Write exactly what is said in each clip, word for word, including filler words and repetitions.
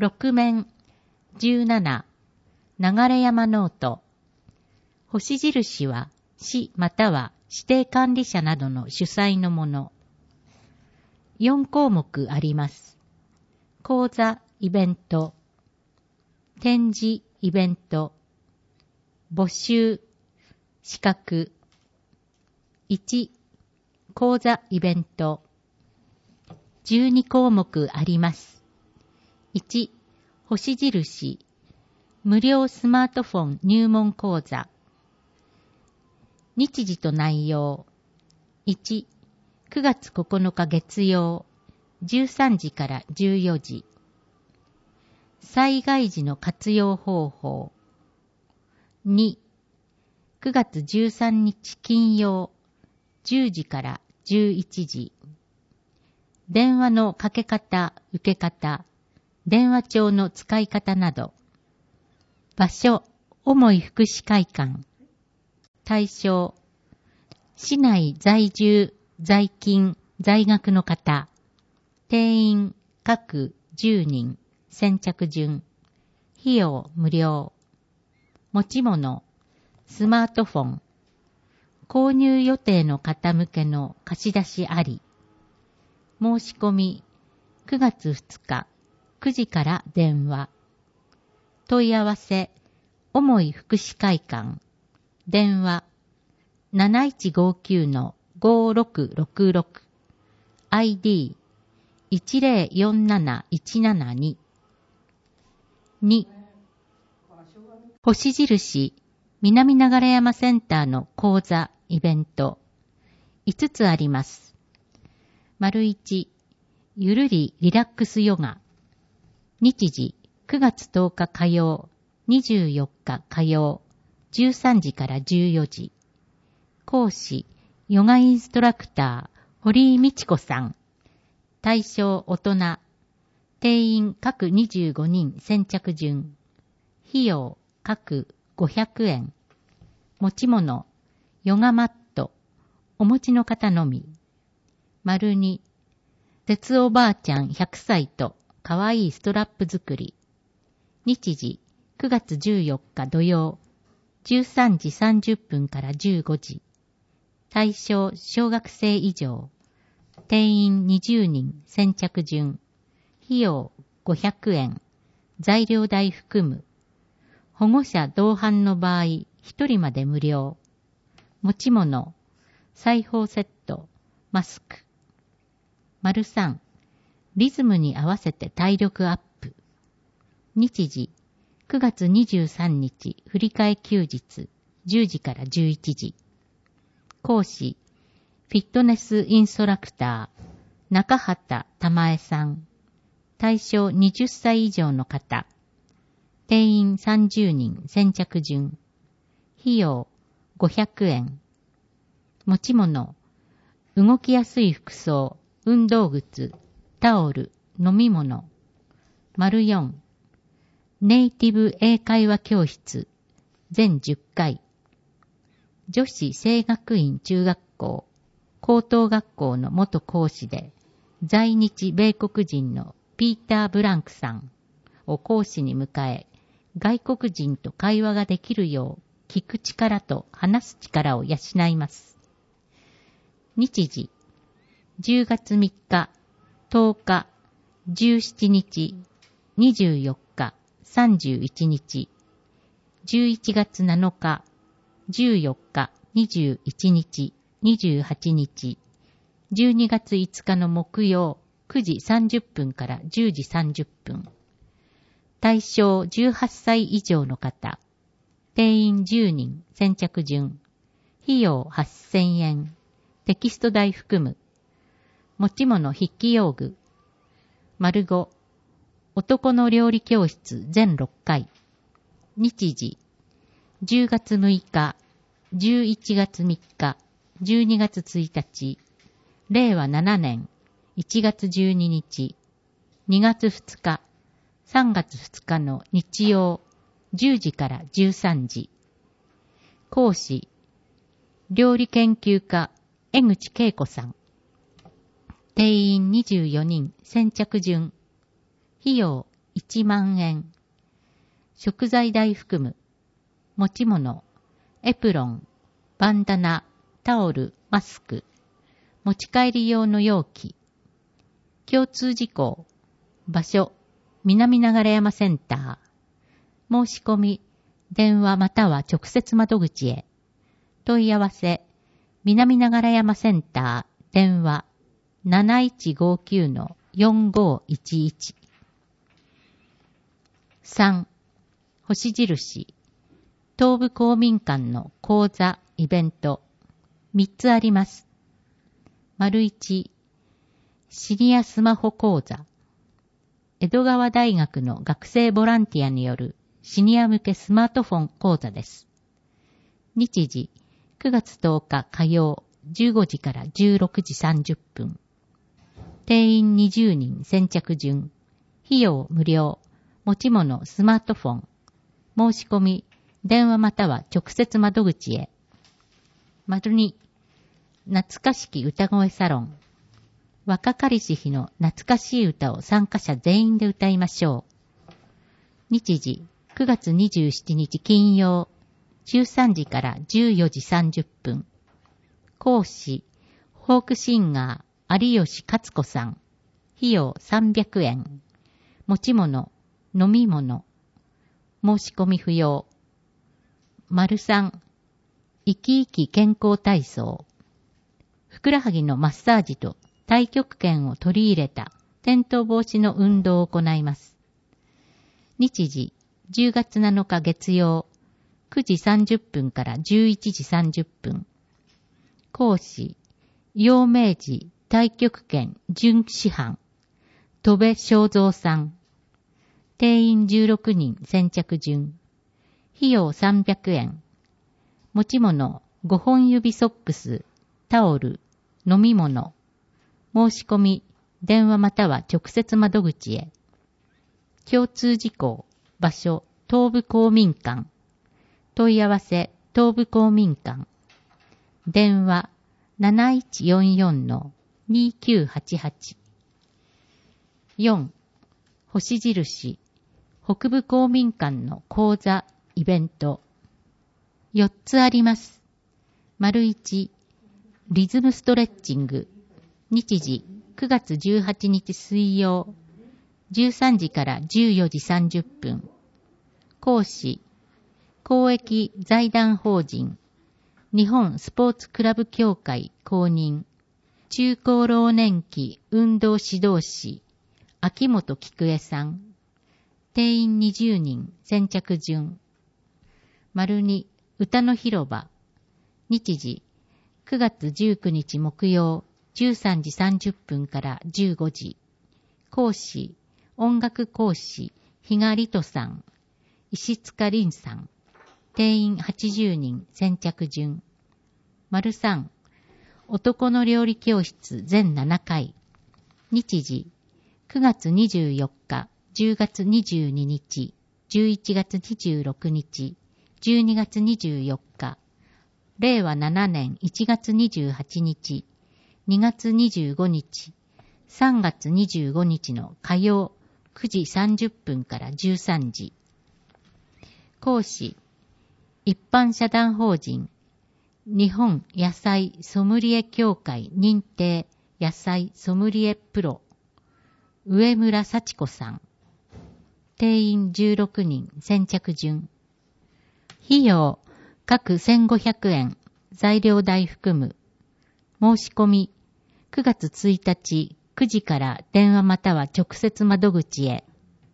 六面じゅうなな流山ノート。星印は市または指定管理者などの主催のもの。よん項目あります。講座、イベント、展示、イベント、募集、資格。いち、講座、イベント。じゅうに項目あります。いち、星印、無料スマートフォン入門講座。日時と内容。いち、くがつここのか月曜、じゅうさんじからじゅうよじ。災害時の活用方法。に、くがつじゅうさんにち金曜、じゅうじからじゅういちじ。電話のかけ方、受け方、電話帳の使い方など。場所、重い福祉会館。対象、市内在住、在勤、在学の方。定員、各じゅうにん、先着順。費用、無料。持ち物、スマートフォン。購入予定の方向けの貸し出しあり。申し込み、くがつふつか、くじから電話。問い合わせ、重い福祉会館。電話、なないちごきゅうのごろくろくろく。アイディー、いちぜろよんなないちななに。に、星印、南流山センターの講座、イベント。いつつあります。丸いち、ゆるりリラックスヨガ。日時、くがつとおか火曜、にじゅうよっか火曜、じゅうさんじからじゅうよじ。講師、ヨガインストラクター、堀井美智子さん。対象大人。定員各にじゅうごにん先着順。費用各ごひゃくえん。持ち物、ヨガマット。お持ちの方のみ。丸に、節おばあちゃんひゃくさいとかわいいストラップ作り。日時、くがつじゅうよっか土曜、じゅうさんじさんじゅっぷんからじゅうごじ。対象小学生以上。定員にじゅうにん先着順。費用ごひゃくえん。材料代含む。保護者同伴の場合、ひとりまで無料。持ち物、裁縫セット、マスク。丸さん、リズムに合わせて体力アップ。日時、くがつにじゅうさんにち振り替え休日、じゅうじからじゅういちじ。講師、フィットネスインストラクター、中畑玉江さん。対象はたち以上の方。定員さんじゅうにん先着順。費用ごひゃくえん。持ち物、動きやすい服装、運動靴、タオル、飲み物。丸よん、ネイティブ英会話教室、全じゅっかい。女子聖学院中学校、高等学校の元講師で、在日米国人のピーター・ブランクさんを講師に迎え、外国人と会話ができるよう聞く力と話す力を養います。日時、じゅうがつみっか、とおか、じゅうしちにち、にじゅうよっか、さんじゅういちにち、じゅういちがつなのか、じゅうよっか、にじゅういちにち、にじゅうはちにち、じゅうにがついつかの木曜、くじさんじゅっぷんからじゅうじさんじゅっぷん。対象じゅうはっさい以上の方。定員じゅうにん先着順。費用はっせんえん。テキスト代含む。持ち物筆記用具。丸ご、男の料理教室全ろっかい。日時、じゅうがつむいか、じゅういちがつみっか、じゅうにがつついたち、れいわななねんいちがつじゅうににち、にがつふつか、さんがつふつかの日曜、じゅうじからじゅうさんじ。講師、料理研究家、江口恵子さん。定員にじゅうよにん先着順。費用いちまんえん。食材代含む。持ち物、エプロン、バンダナ、タオル、マスク。持ち帰り用の容器。共通事項。場所、南流山センター。申し込み、電話または直接窓口へ。問い合わせ、南流山センター、電話、なないちごきゅうのよんごいちいち。さん、星印、東部公民館の講座、イベント、みっつあります。丸いち、シニアスマホ講座、江戸川大学の学生ボランティアによるシニア向けスマートフォン講座です。日時、くがつとおか火曜、じゅうごじからじゅうろくじさんじゅっぷん。定員にじゅうにん先着順。費用無料。持ち物スマートフォン。申し込み、電話または直接窓口へ。丸に、懐かしき歌声サロン。若かりし日の懐かしい歌を参加者全員で歌いましょう。日時、くがつにじゅうしちにち金曜、じゅうさんじからじゅうよじさんじゅっぷん。講師、フォークシンガー、有吉勝子さん。費用さんびゃくえん。持ち物、飲み物。申し込み不要。丸さん、生き生き健康体操。ふくらはぎのマッサージと太極拳を取り入れた転倒防止の運動を行います。日時、じゅうがつなのか月曜、くじさんじゅっぷんからじゅういちじさんじゅっぷん。講師、陽明寺太極拳準師範、戸部正蔵さん。定員じゅうろくにん先着順。費用さんびゃくえん。持ち物ごほん指ソックス、タオル、飲み物。申し込み、電話または直接窓口へ。共通事項、場所、東部公民館。問い合わせ、東部公民館。電話、なないちよんよんのにきゅうはちはち。よん、星印、北部公民館の講座、イベント。よっつあります。丸いち、リズムストレッチング。日時、くがつじゅうはちにち水曜、じゅうさんじからじゅうよじさんじゅっぷん。講師、公益財団法人、日本スポーツクラブ協会公認、中高老年期運動指導士、秋元菊江さん。定員にじゅうにん先着順。丸に、歌の広場。日時、くがつじゅうくにち木曜、じゅうさんじさんじゅっぷんからじゅうごじ。講師、音楽講師、比嘉里人さん。石塚凛さん。定員はちじゅうにん先着順。丸さん、男の料理教室全ななかい。日時、くがつにじゅうよっか、じゅうがつにじゅうににち、じゅういちがつにじゅうろくにち、じゅうにがつにじゅうよっか、れいわななねんいちがつにじゅうはちにち、にがつにじゅうごにち、さんがつにじゅうごにちの火曜くじさんじゅっぷんからじゅうさんじ。講師、一般社団法人、日本野菜ソムリエ協会認定野菜ソムリエプロ、上村幸子さん。定員じゅうろくにん先着順。費用、各せんごひゃくえん、材料代含む。申し込み、くがつついたちくじから電話または直接窓口へ。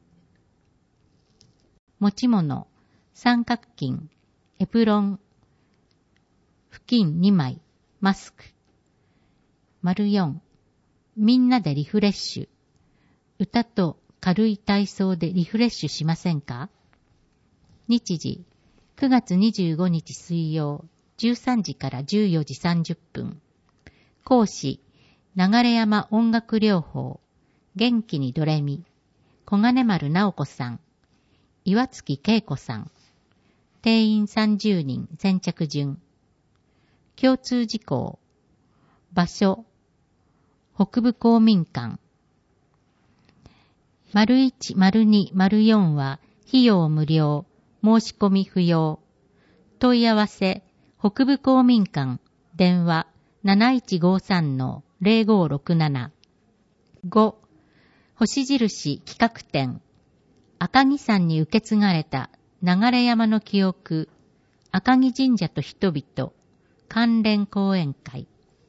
持ち物、三角巾、エプロン、布巾にまい、マスク。丸よん、みんなでリフレッシュ。歌と軽い体操でリフレッシュしませんか？日時、くがつにじゅうごにち水曜、じゅうさんじからじゅうよじさんじゅっぷん。講師、流山音楽療法、元気にドレミ、小金丸直子さん、岩月恵子さん。定員さんじゅうにん先着順。共通事項、場所、北部公民館。 丸いち、丸に、丸よんは費用無料、申し込み不要。問い合わせ、北部公民館、電話 なないちごさんのゼロごろくなな。ご、星印企画展、赤城山に受け継がれた流山の記憶、赤城神社と人々、関連講演会。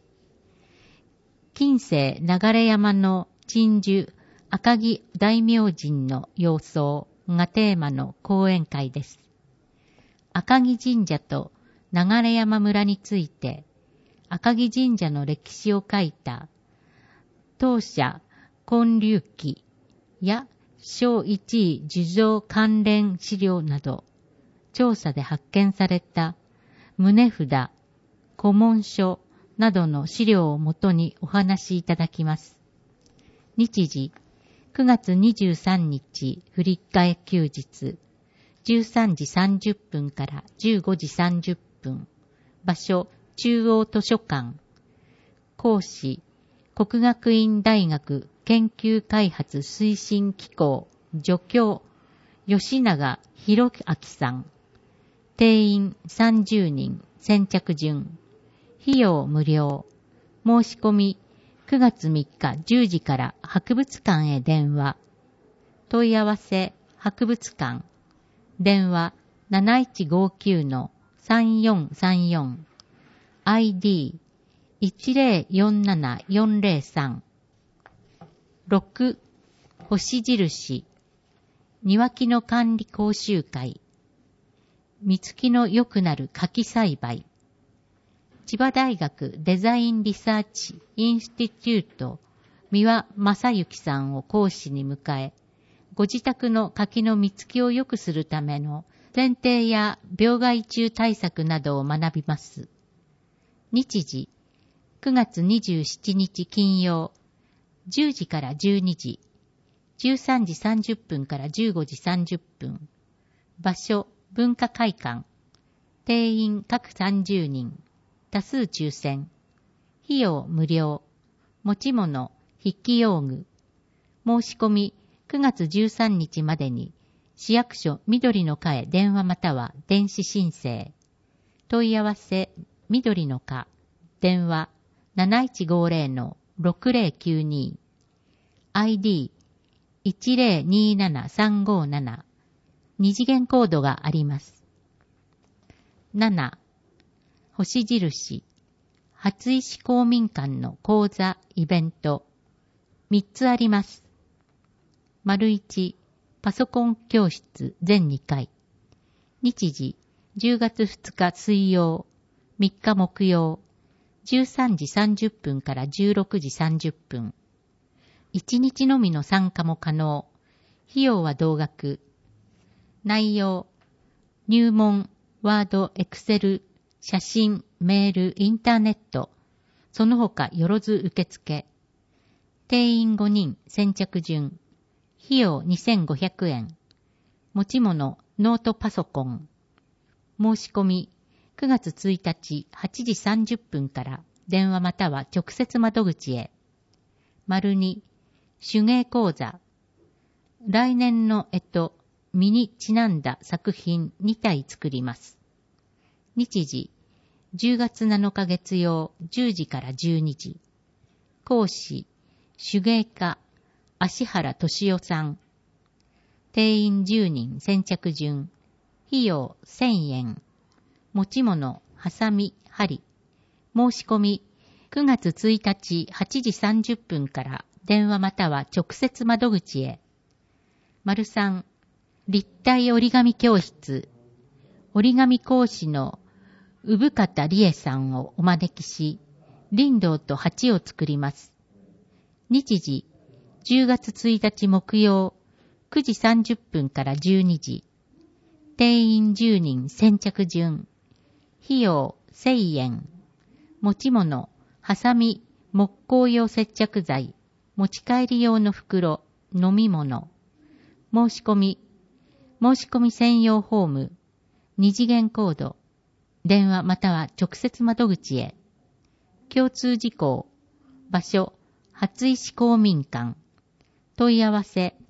近世流山の鎮守、赤城大明神の様相がテーマの講演会です。赤城神社と流山村について、赤城神社の歴史を書いた、当社建立記や小一位樹上関連資料など、調査で発見された棟札、古文書などの資料をもとにお話しいただきます。日時、くがつにじゅうさんにち振り替え休日、じゅうさんじさんじゅっぷんからじゅうごじさんじゅっぷん。場所、中央図書館。講師、國學院大学研究開発推進機構助教、吉永博明さん。定員さんじゅうにん、先着順。費用無料。申し込み、くがつみっかじゅうじから博物館へ電話。問い合わせ、博物館。電話 なないちごきゅうのさんよんさんよん。アイディーいちゼロよんななよんゼロさん。ろく、星印。庭木の管理講習会。実つきの良くなる柿栽培。千葉大学デザインリサーチインスティテュート三輪正幸さんを講師に迎え、ご自宅の柿の実つきを良くするための剪定や病害虫対策などを学びます。日時、くがつにじゅうしちにち金曜、じゅうじからじゅうにじ、じゅうさんじさんじゅっぷんからじゅうごじさんじゅっぷん。場所、文化会館。定員各さんじゅうにん。多数抽選。費用無料。持ち物、筆記用具。申し込みくがつじゅうさんにちまでに市役所緑の課へ電話または電子申請。問い合わせ緑の課電話 なないちごゼロのろくゼロきゅうに。アイディーいちゼロにななさんごなな。二次元コードがあります。なな、星印、初石公民館の講座、イベント。みっつあります。丸いち、パソコン教室全にかい。日時、じゅうがつふつか水曜、みっか木曜、じゅうさんじさんじゅっぷんからじゅうろくじさんじゅっぷん。いちにちのみの参加も可能。費用は同額。内容、入門、ワード、エクセル、写真、メール、インターネット、その他よろず受付。定員ごにん、先着順。費用にせんごひゃくえん。持ち物、ノートパソコン。申し込み、くがつついたちはちじさんじゅっぷんから電話または直接窓口へ。丸に、手芸講座。来年の干支、実にちなんだ作品にたい作ります。日時、じゅうがつなのか月曜じゅうじからじゅうにじ。講師、手芸家、芦原俊夫さん。定員じゅうにん先着順。費用せんえん。持ち物、ハサミ、針。申し込み、くがつついたちはちじさんじゅっぷんから電話または直接窓口へ。丸さん、立体折り紙教室。折り紙講師の産方理恵さんをお招きし、林道と鉢を作ります。日時、じゅうがつついたち木曜、くじさんじゅっぷんからじゅうにじ。定員じゅうにん先着順。費用せんえん。持ち物、ハサミ、木工用接着剤、持ち帰り用の袋、飲み物。申し込み、申し込み専用フォーム、二次元コード、電話または直接窓口へ。共通事項、場所、初石公民館。問い合わせ、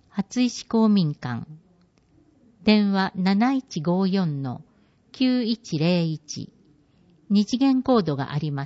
初石公民館。電話 なないちごよんのきゅういちゼロいち。二次元コードがあります。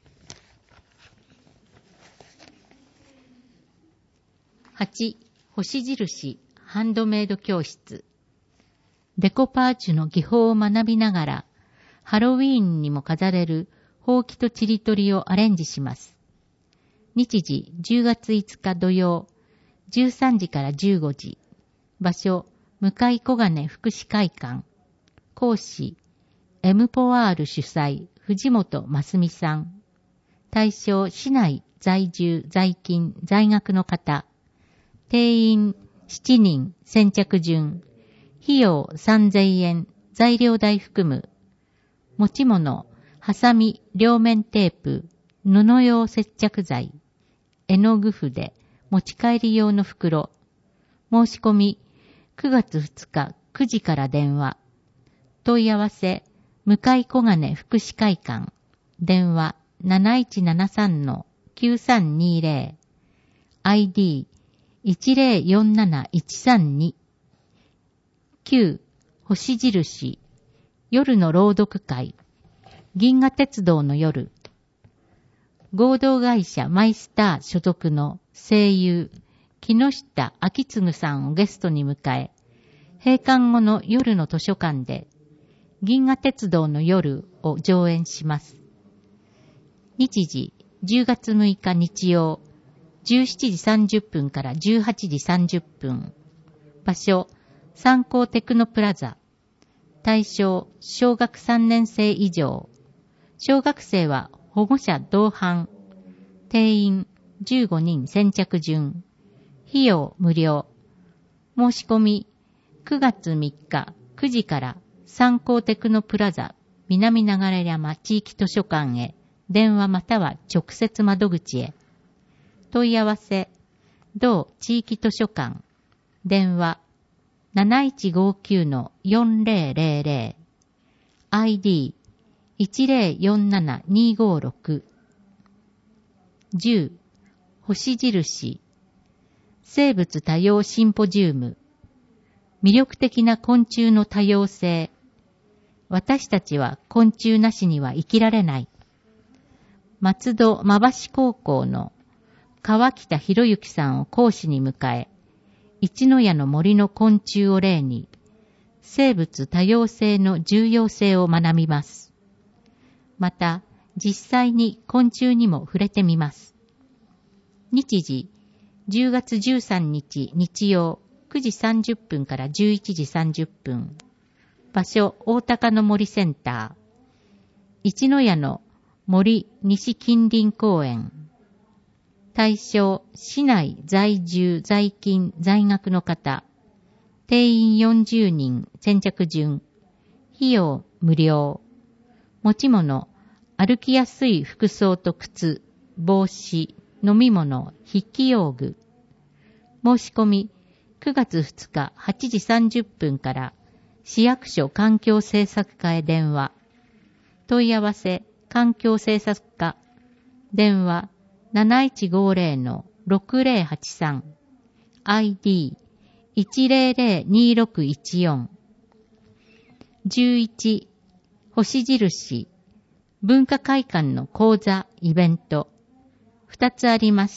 はち、星印ハンドメイド教室。デコパーチュの技法を学びながら、ハロウィーンにも飾れるほうきとちりとりをアレンジします。日時じゅうがついつか土曜、じゅうさんじからじゅうごじ。場所、向井小金福祉会館。講師、エムポワール主催、藤本真澄さん。対象、市内在住、在勤、在学の方。定員しちにん、先着順。費用さんぜんえん、材料代含む。持ち物、ハサミ、両面テープ、布用接着剤、絵の具筆、持ち帰り用の袋。申し込み、くがつふつかくじから電話。問い合わせ、向井小金福祉会館。電話 なないちななさんのきゅうさんにゼロ。アイディーいちゼロよんなないちさんに。きゅう、星印、夜の朗読会。銀河鉄道の夜。合同会社マイスター所属の声優、木下昭次さんをゲストに迎え、閉館後の夜の図書館で、銀河鉄道の夜を上演します。日時、じゅうがつむいか日曜、じゅうしちじさんじゅっぷんからじゅうはちじさんじゅっぷん。場所、三幸テクノプラザ。対象、小学さんねん生以上。小学生は保護者同伴。定員じゅうごにん先着順。費用無料。申し込みくがつみっかくじから三幸テクノプラザ南流山地域図書館へ電話または直接窓口へ。問い合わせ、同地域図書館。電話なないちごきゅうのよんゼロゼロゼロ。アイディーいちゼロよんななにごろく。じゅう、星印、生物多様シンポジウム。魅力的な昆虫の多様性。私たちは昆虫なしには生きられない。松戸馬橋高校の川北博之さんを講師に迎え、一の谷の森の昆虫を例に、生物多様性の重要性を学びます。また、実際に昆虫にも触れてみます。日時、じゅうがつじゅうさんにち日曜、くじさんじゅっぷんからじゅういちじさんじゅっぷん。場所、大高の森センター。一の谷の森西近隣公園。対象、市内在住、在勤、在学の方。定員よんじゅうにん、先着順。費用無料。持ち物、歩きやすい服装と靴、帽子、飲み物、筆記用具。申し込み、くがつふつかはちじさんじゅっぷんから市役所環境政策課へ電話。問い合わせ、環境政策課。電話なないちごゼロのろくゼロはちさん。アイディーいちゼロゼロにろくいちよん。じゅういち、星印、文化会館の講座、イベント。二つあります。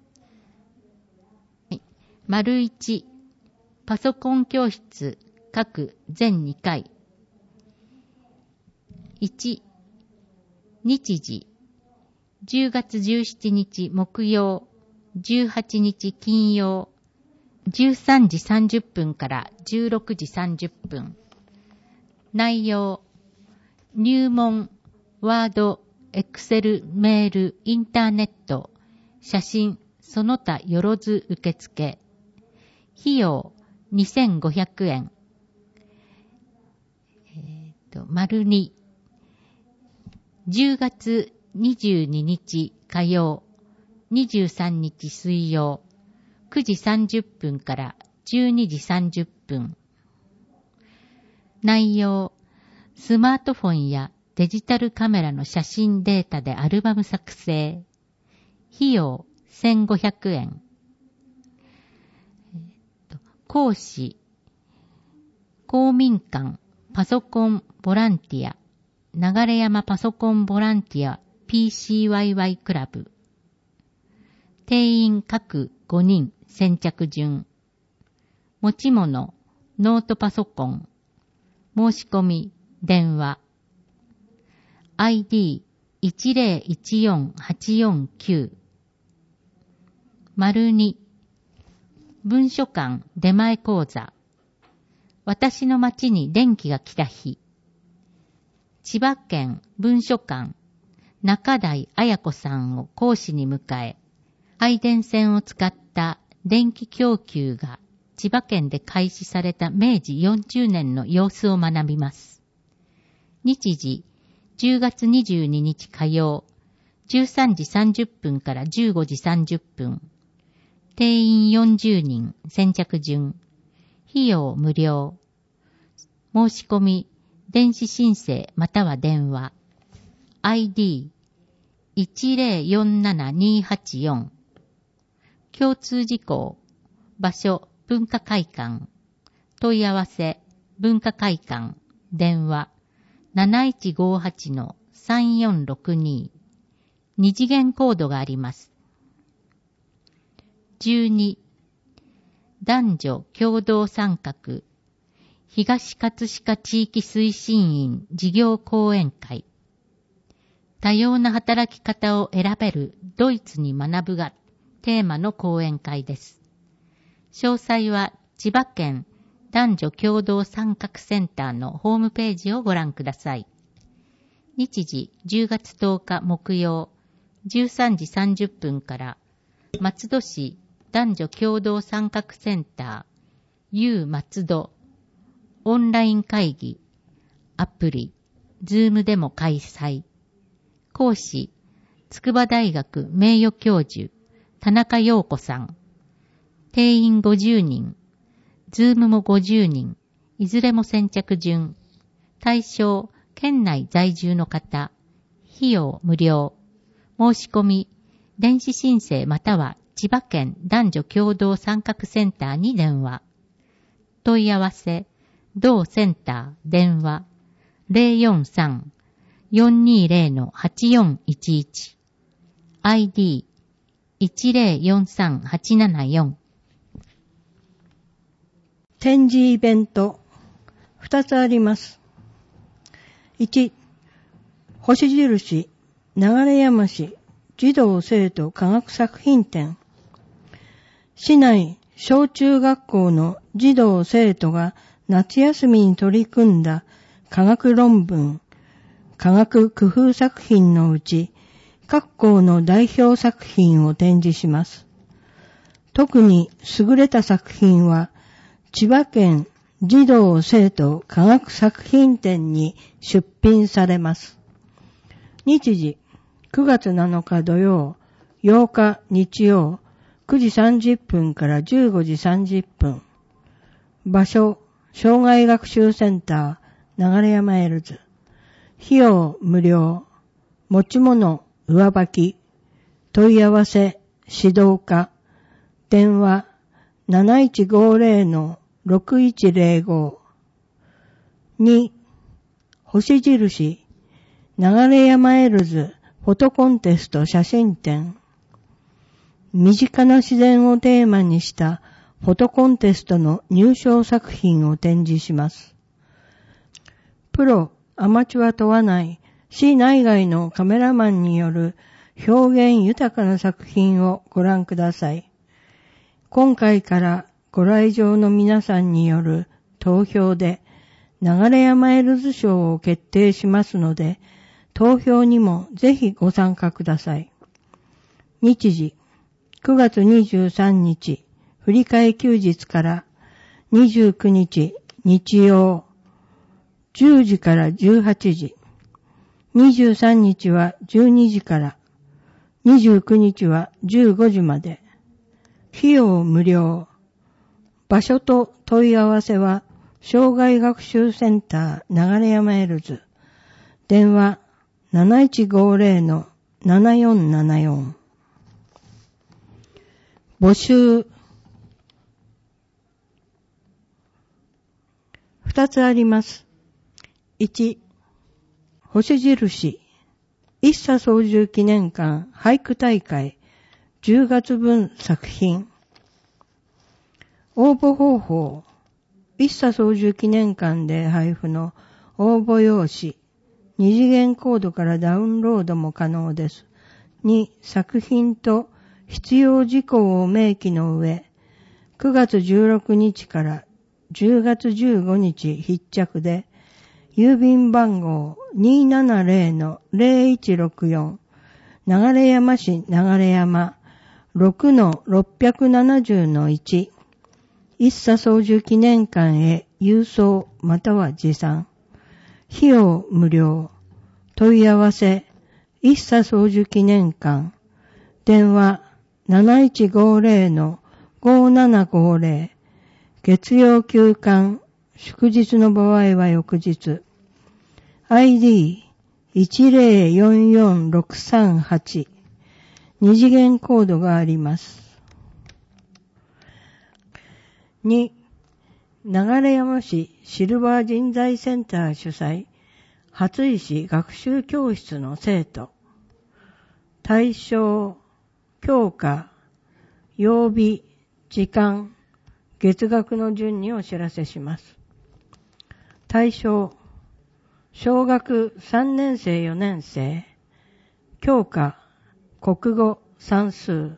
丸一、パソコン教室、各全にかい。いち、日時、じゅうがつじゅうしちにち木曜、じゅうはちにち金曜、じゅうさんじさんじゅっぷんからじゅうろくじさんじゅっぷん。内容、入門、ワード、エクセル、メール、インターネット、写真、その他よろず受付。費用、にせんごひゃくえん。えっと、丸に、じゅうがつにじゅうににち火曜、にじゅうさんにち水曜、くじさんじゅっぷんからじゅうにじさんじゅっぷん。内容、スマートフォンやデジタルカメラの写真データでアルバム作成。費用せんごひゃくえん。 講師、公民館、パソコンボランティア、流山パソコンボランティア ピーシーワイワイ クラブ。定員各ごにん先着順。持ち物、ノートパソコン。申し込み、電話。アイディーいちゼロいちよんはちよんきゅう。丸に、文書館出前講座。私の町に電気が来た日。千葉県文書館中台彩子さんを講師に迎え、配電線を使った電気供給が千葉県で開始された明治よんじゅうねんの様子を学びます。日時じゅうがつにじゅうににち火曜、じゅうさんじさんじゅっぷんからじゅうごじさんじゅっぷん。定員よんじゅうにん先着順。費用無料。申し込み、電子申請または電話。アイディーいちゼロよんななにはちよん。共通事項。場所、文化会館。問い合わせ、文化会館。電話。なないちごはちのさんよんろくに。二次元コードがあります。じゅうに、男女共同参画東葛飾地域推進員事業講演会。多様な働き方を選べるドイツに学ぶがテーマの講演会です。詳細は千葉県男女共同参画センターのホームページをご覧ください。日時じゅうがつとおか木曜じゅうさんじさんじゅっぷんから松戸市男女共同参画センター U 松戸オンライン会議アプリ Zoom でも開催。講師筑波大学名誉教授田中陽子さん。定員ごじゅうにん。Zoom もごじゅうにん。いずれも先着順。対象県内在住の方。費用無料。申し込み電子申請または千葉県男女共同参画センターに電話。問い合わせ同センター電話 ゼロよんさん よんにゼロのはちよんいちいち アイディーいちゼロよんさんはちななよん。 展示イベントふたつあります。いち、星印流山市児童生徒科学作品展。市内小中学校の児童生徒が夏休みに取り組んだ科学論文、科学工夫作品のうち、各校の代表作品を展示します。特に優れた作品は、千葉県児童生徒科学作品展に出品されます。日時、くがつなのか土曜、ようか日曜、くじさんじゅっぷんからじゅうごじさんじゅっぷん。場所、障害学習センター、流山エルズ。費用無料。持ち物、上履き。問い合わせ、指導課。電話、なないちごゼロのろくいちゼロご。に、星印、流山エルズフォトコンテスト写真展。身近な自然をテーマにしたフォトコンテストの入賞作品を展示します。プロ、アマチュア問わない市内外のカメラマンによる表現豊かな作品をご覧ください。今回からご来場の皆さんによる投票で流山エルズ賞を決定しますので、投票にもぜひご参加ください。日時、くがつにじゅうさんにち、振り替え休日からにじゅうくにち、日曜、じゅうじからじゅうはちじ、にじゅうさんにちはじゅうにじから、にじゅうくにちはじゅうごじまで、費用無料。場所と問い合わせは、障害学習センター流山エルズ。電話なないちごゼロのななよんななよん。募集。 二つあります。一、星印、一茶操縦記念館俳句大会じゅうがつぶん作品。応募方法、一茶操縦記念館で配布の応募用紙、二次元コードからダウンロードも可能です。に、作品と必要事項を明記の上、くがつじゅうろくにちからじゅうがつじゅうごにち必着で、郵便番号 にーななぜろのぜろいちろくよん、流山市流山 ろくのろっぴゃくななじゅうのいち、一茶操縦記念館へ郵送または持参。費用無料。問い合わせ、一茶操縦記念館。電話なないちごぜろのごななごぜろ。月曜休館。祝日の場合は翌日。アイディーいちぜろよんよんろくさんはち。二次元コードがあります。に、流山市シルバー人材センター主催、初石学習教室の生徒。対象、教科、曜日、時間、月額の順にお知らせします。対象、小学さんねんせいよねんせい、教科、国語、算数。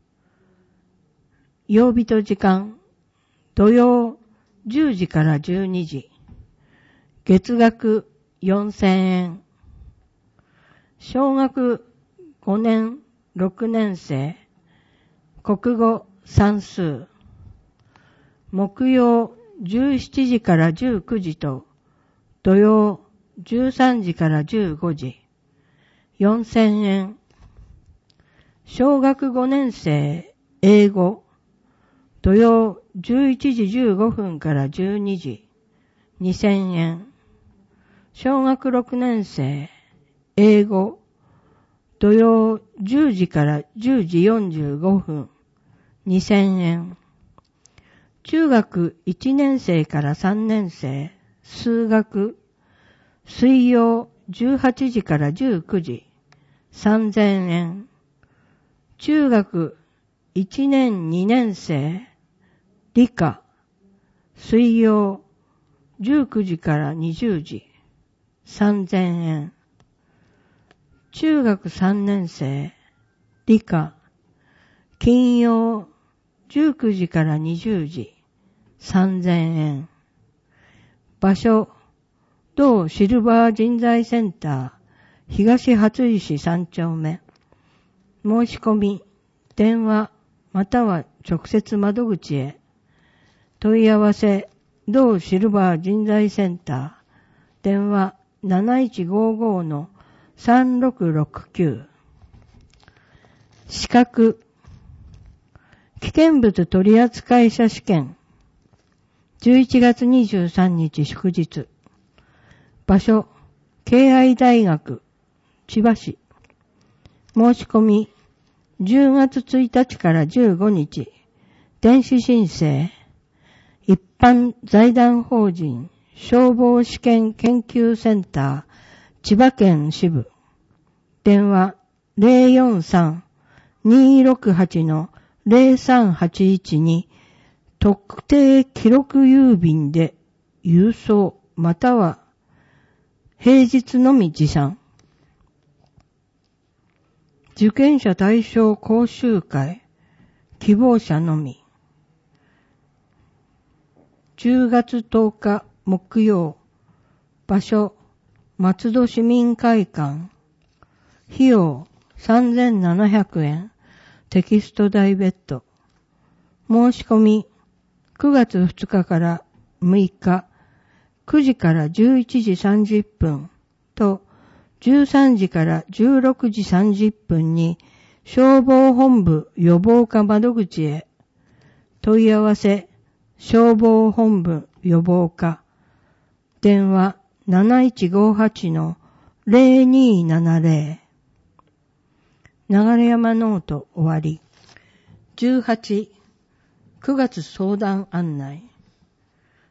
曜日と時間、土曜じゅうじからじゅうにじ。月額よんせんえん。小学ごねん、ろくねんせい。国語、算数。木曜じゅうしちじからじゅうくじと、土曜じゅうさんじからじゅうごじ。よんせんえん。小学ごねんせい、英語。土曜じゅういちじじゅうごふんからじゅうにじ。にせんえん。小学ろくねんせい、英語。土曜じゅうじからじゅうじよんじゅうごふん。にせんえん。中学いちねんせいからさんねんせい、数学。水曜じゅうはちじからじゅうくじ。さんぜんえん。中学いちねんにねんせい、理科。水曜じゅうくじからにじゅうじ。さんぜんえん。中学さんねんせい、理科。金曜じゅうくじからにじゅうじ。さんぜんえん。場所、同シルバー人材センター、東初石さんちょうめ。申し込み、電話、または直接窓口へ。問い合わせ、同シルバー人材センター、電話なないちごごのさんろくろくきゅう。資格、危険物取扱者試験。じゅういちがつにじゅうさんにち祝日。場所、敬愛大学、千葉市。申し込み、じゅうがつついたちからじゅうごにち。電子申請。一般財団法人消防試験研究センター千葉県支部。電話 ゼロよんさん にーろくはち のゼロさんはちいち に特定記録郵便で郵送または平日のみ持参。受験者対象講習会希望者のみ。じゅうがつとおか木曜。場所松戸市民会館。費用さんぜんななひゃくえん。テキスト代別途。申し込みくがつふつかからむいかくじからじゅういちじさんじゅっぷんとじゅうさんじからじゅうろくじさんじゅっぷんに消防本部予防課窓口へ。問い合わせ消防本部予防課。電話なないちごはちのゼロにーななゼロ。流山ノート終わり。じゅうはち、くがつ相談案内。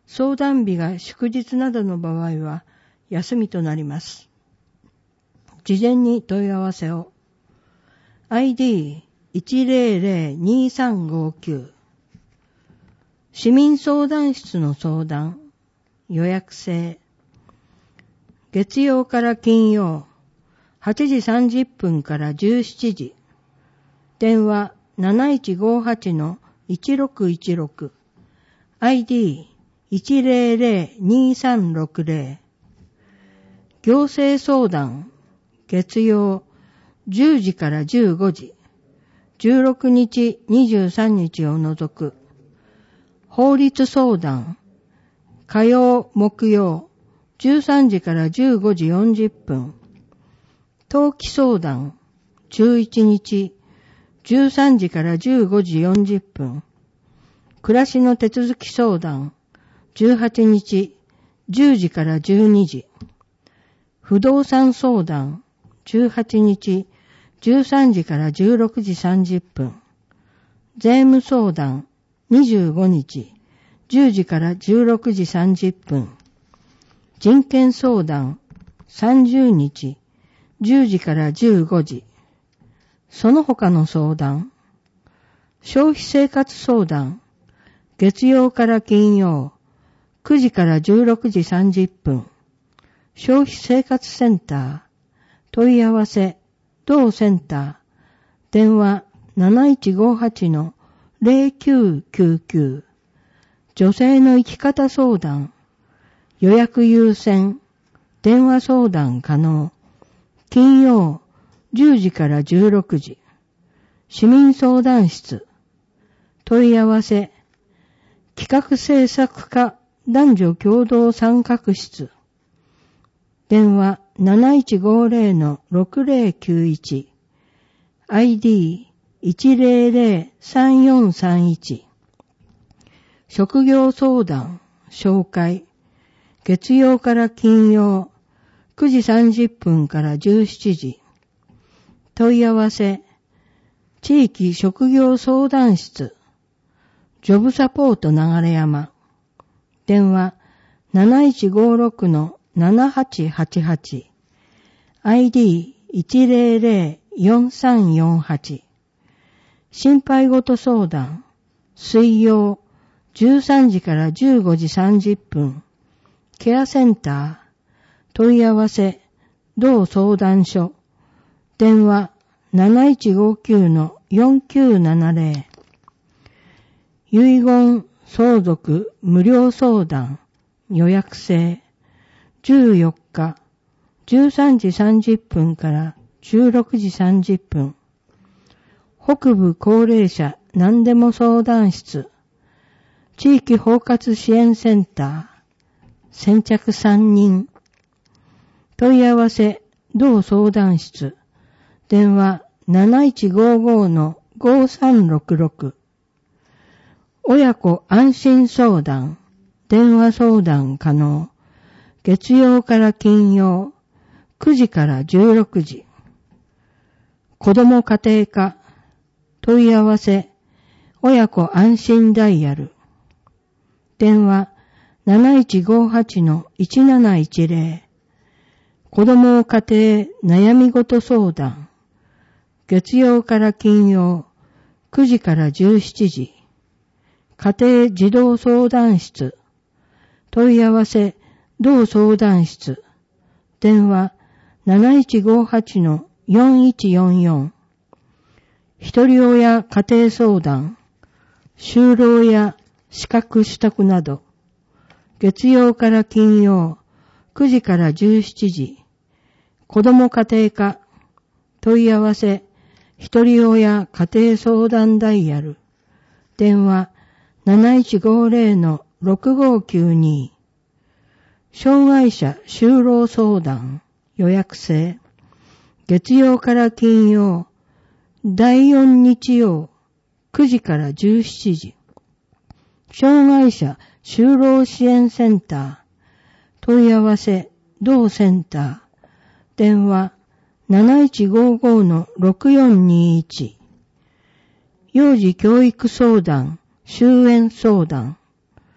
相談日が祝日などの場合は休みとなります。事前に問い合わせを。アイディーいちゼロゼロにさんごきゅう 市民相談室の相談予約制。月曜から金曜はちじさんじゅっぷんからじゅうしちじ。電話 なないちごはちのいちろくいちろく アイディーいちゼロゼロにさんろくゼロ。行政相談月曜じゅうじからじゅうごじ。じゅうろくにち、にじゅうさんにちを除く。法律相談火曜、木曜、じゅうさんじからじゅうごじよんじゅっぷん。登記相談じゅういちにち、じゅうさんじからじゅうごじよんじゅっぷん。暮らしの手続き相談じゅうはちにち、じゅうじからじゅうにじ。不動産相談じゅうはちにち、じゅうさんじからじゅうろくじさんじゅっぷん。税務相談にじゅうごにち、じゅうじからじゅうろくじさんじゅっぷん。人権相談さんじゅうにち、じゅうじからじゅうごじ。その他の相談。消費生活相談月曜から金曜くじからじゅうろくじさんじゅっぷん。消費生活センター問い合わせ同センター電話 なないちごはちのゼロきゅうきゅうきゅう。女性の生き方相談予約優先電話相談可能。金曜じゅうじからじゅうろくじ。市民相談室問い合わせ企画制作課男女共同参画室電話 なないちごゼロのろくゼロきゅういち アイディーいちゼロゼロさんよんさんいち。職業相談紹介月曜から金曜くじさんじゅっぷんからじゅうしちじ。問い合わせ地域職業相談室ジョブサポート流山電話 なないちごろくのななはちはちはち アイディーいちゼロゼロよんさんよんはち。心配事相談水曜じゅうさんじからじゅうごじさんじゅっぷん。ケアセンター問い合わせ同相談所電話 なないちごきゅうのよんきゅうななゼロ。遺言相続無料相談予約制じゅうよっかじゅうさんじさんじゅっぷんからじゅうろくじさんじゅっぷん。北部高齢者何でも相談室地域包括支援センター先着さんにん。問い合わせ同相談室電話 なないちごごのごさんろくろく。親子安心相談電話相談可能。月曜から金曜くじからじゅうろくじ。子ども家庭科問い合わせ親子安心ダイヤル電話 なないちごはちのいちなないちゼロ。子ども家庭悩み事相談月曜から金曜くじからじゅうしちじ。家庭児童相談室問い合わせ同相談室電話 なないちごはちのよんいちよんよん。一人親家庭相談就労や資格取得など月曜から金曜くじからじゅうしちじ。子ども家庭科問い合わせ一人親家庭相談ダイヤル電話 なないちごゼロのろくごきゅうに。障害者就労相談予約制月曜から金曜だいよん日曜くじからじゅうしちじ。障害者就労支援センター問い合わせ同センター電話 なないちごごのろくよんにいち。幼児教育相談終焉相談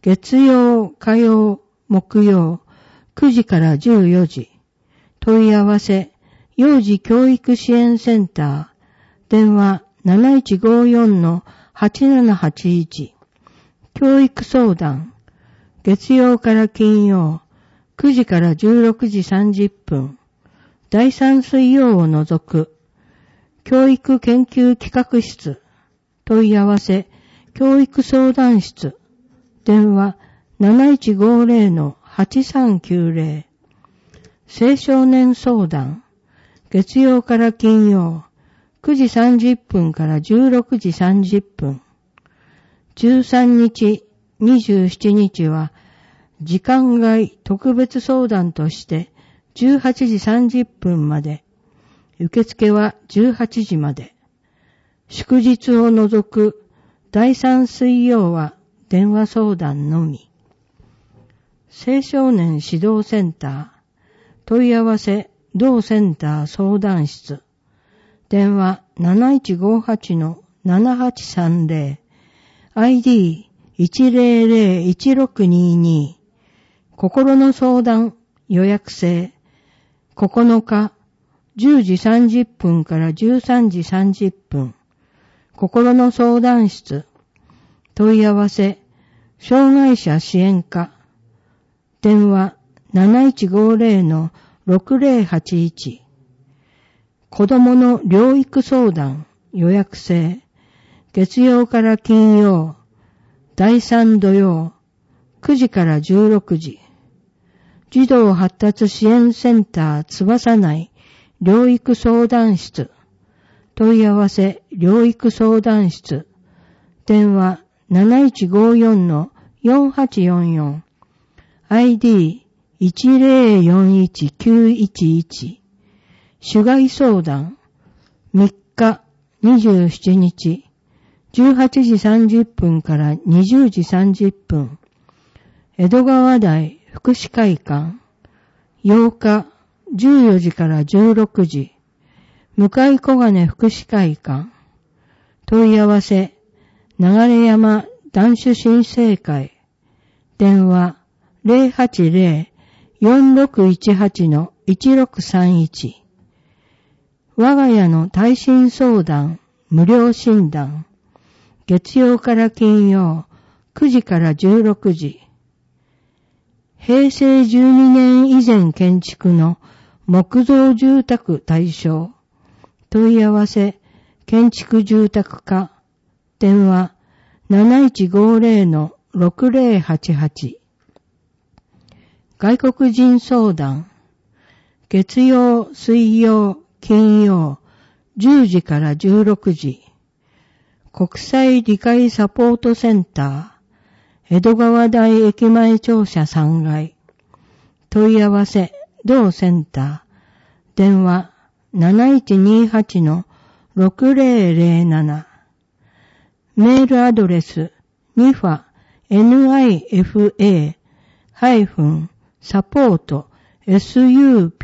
月曜、火曜、木曜、くじからじゅうよじ。問い合わせ、幼児教育支援センター。電話 なないちごよんのはちななはちいち。教育相談。月曜から金曜、くじからじゅうろくじさんじゅっぷん。だいさん水曜を除く。教育研究企画室。問い合わせ、教育相談室。電話 なないちごぜろのはちさんきゅうぜろ。青少年相談。月曜から金曜、くじさんじゅっぷんからじゅうろくじさんじゅっぷん。じゅうさんにち、にじゅうしちにちは、時間外特別相談としてじゅうはちじさんじゅっぷんまで。受付はじゅうはちじまで。祝日を除くだいさん水曜は電話相談のみ。青少年指導センター。問い合わせ、同センター相談室。電話 なないちごはちのななはちさんぜろ。アイディーいちぜろぜろいちろくにに。心の相談予約制。ここのか、じゅうじさんじゅっぷんからじゅうさんじさんじゅっぷん。心の相談室。問い合わせ、障害者支援課。電話 なないちごぜろのろくぜろはちいち。子供の療育相談予約制。月曜から金曜、だいさん土曜、くじからじゅうろくじ。児童発達支援センター翼内療育相談室。問い合わせ療育相談室。電話 なないちごよんのよんはちよんよん。アイディーいちぜろよんいちきゅういちいち。主害相談。みっかにじゅうしちにち。じゅうはちじさんじゅっぷんからにじゅうじさんじゅっぷん。江戸川台福祉会館。ようかじゅうよじからじゅうろくじ。向井小金福祉会館。問い合わせ、流山男子新生会。電話 ぜろはちぜろよんろくいちはちのいちろくさんいち。我が家の耐震相談無料診断。月曜から金曜、くじからじゅうろくじ。へいせいじゅうにねん以前建築の木造住宅対象。問い合わせ、建築住宅課。電話 なないちごぜろのろくぜろはちはち。外国人相談。月曜、水曜、金曜、じゅうじからじゅうろくじ。国際理解サポートセンター。江戸川台駅前庁舎さんがい。問い合わせ、同センター。電話 なないちにはちのろくぜろぜろなな。メールアドレス、ニファ、ニファ、サポート、サポ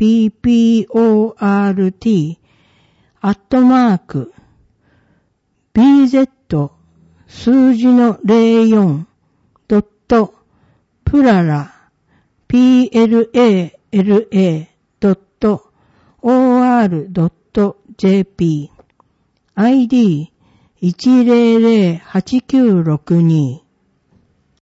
ート、アットマーク、ビーゼット、数字のぜろよん、ドット、プララ、ピーエルエーエルエー、ドット、オーアールドットジェーピー、アイディーいちぜろぜろはちきゅうろくに。